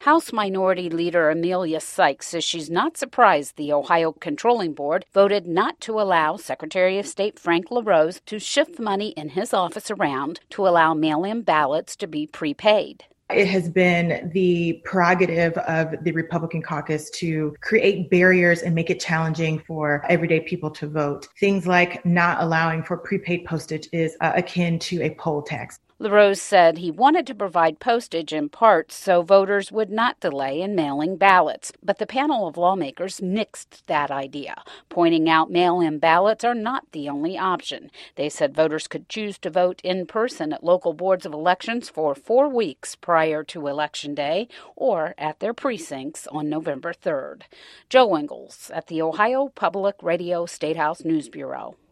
House Minority Leader Amelia Sykes says she's not surprised the Ohio Controlling Board voted not to allow Secretary of State Frank LaRose to shift money in his office around to allow mail-in ballots to be prepaid. It has been the prerogative of the Republican caucus to create barriers and make it challenging for everyday people to vote. Things like not allowing for prepaid postage is akin to a poll tax. LaRose said he wanted to provide postage in part so voters would not delay in mailing ballots. But the panel of lawmakers nixed that idea, pointing out mail-in ballots are not the only option. They said voters could choose to vote in person at local boards of elections for 4 weeks prior to Election Day or at their precincts on November 3rd. Joe Ingles at the Ohio Public Radio Statehouse News Bureau.